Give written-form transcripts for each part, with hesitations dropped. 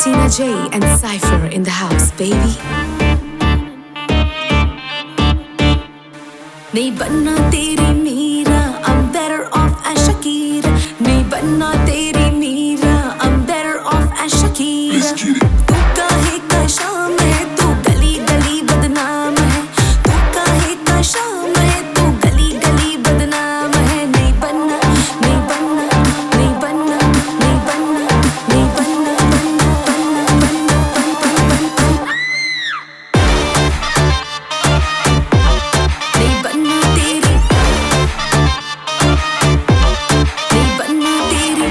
Tina J and Cypher in the house, baby. नहीं बनना तेरी Meera, I'm better off as Shakira. नहीं बनना तेरी Meera, I'm better off as Shakira. तू काहे का शाम है, तू गली गली बदनाम है. तू काहे का शाम है, तू गली गली बदनाम है. नहीं बनना, नहीं बनना, नहीं बनना, नहीं बनना, नहीं बनना, बनना, बनना, बनना, बनना, नहीं बनना तेरी, नहीं बनना तेरी.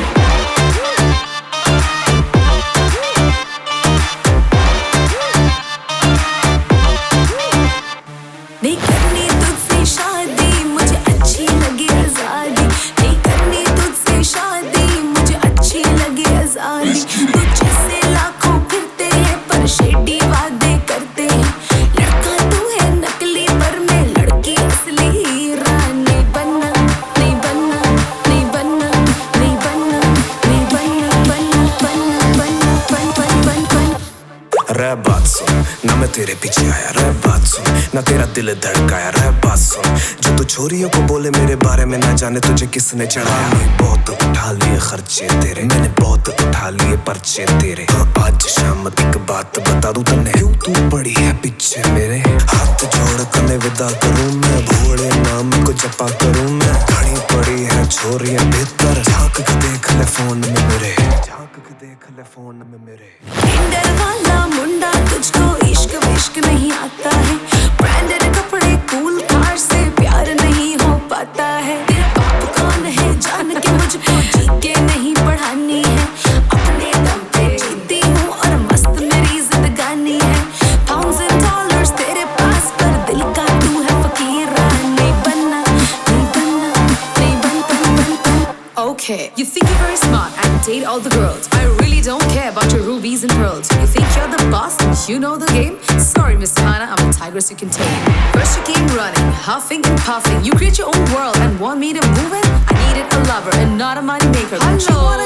नहीं करनी तुझसे शादी, मुझे अच्छी लगी आजादी. नहीं करनी तुझसे शादी, मुझे अच्छी लगी आजादी. तुझसे लाखों फिरते हैं पर शेडी वादे करते हैं. लड़का तू है नकली पर मैं लड़की असली हीरा. नहीं बनना, नहीं बनना, नहीं बनना, नहीं बनना, नहीं बनना, बनना, बनना, बनना, बन बन बन बन. रे बात सुन, ना मैं तेरे पीछे आया. रे बात सुन, ना तेरा दिल धड़काया. रे बात सुन, जो तू छोरियों को बोले मेरे बारे में ना जाने तुझे किसने चढ़ाया. मैं बहुत उठा लिए खर्चे तेरे, मैंने बहुत उठा लिए पर्चे तेरे. हाँ आज शाम एक बात बता दूं तन्ने, क्यों तू पड़ी है पीछे मेरे. हाथ जोड़ कने विदा करूं मैं, भोले नाम को जपा करूं मैं. खड़ी पड़ी है छोरियां भीतर, झांक के देख ले फोन में मेरे, झांक के देख ले फोन में मेरे. टिंडर वाला मुंडा तुझको इश्क विश्क नहीं आता है. ब्रांडेड कपड़े कूल कार से प्यार नहीं हो पाता है. तेरा बाप कौन है जान के मुझको जी के नहीं पढ़ानी है. अपने दम पे जीती हूँ और मस्त मेरी जिंदगानी है. पाउंड्स एंड डॉलर्स तेरे पास पर दिल का तू है फकीर. नहीं बनना, नहीं बनना, नहीं बन बन बन बन. Okay, you think you're very smart and date all the girls. I really don't care about your rubies and pearls. You think you're the boss and you know the game? Sorry, Miss Hannah, I'm a tigress you can tame. First you came running, huffing and puffing. You create your own world and want me to move it? I needed a lover and not a money maker. But you wanna